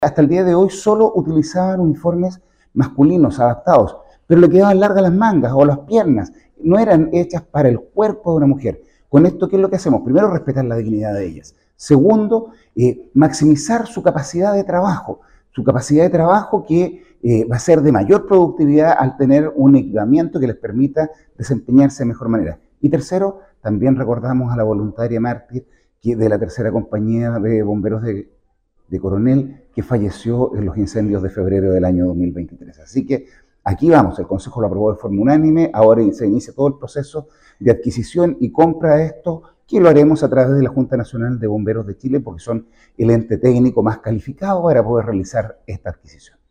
hasta el día de hoy solo utilizaban uniformes masculinos adaptados, pero le quedaban largas las mangas o las piernas, no eran hechas para el cuerpo de una mujer. Con esto, ¿qué es lo que hacemos? Primero, respetar la dignidad de ellas. Segundo, maximizar su capacidad de trabajo que va a ser de mayor productividad al tener un equipamiento que les permita desempeñarse de mejor manera. Y tercero, también recordamos a la voluntaria mártir de la tercera compañía de bomberos de Coronel, que falleció en los incendios de febrero del año 2023. Así que aquí vamos, el Consejo lo aprobó de forma unánime, ahora se inicia todo el proceso de adquisición y compra de esto, que lo haremos a través de la Junta Nacional de Bomberos de Chile, porque son el ente técnico más calificado para poder realizar esta adquisición.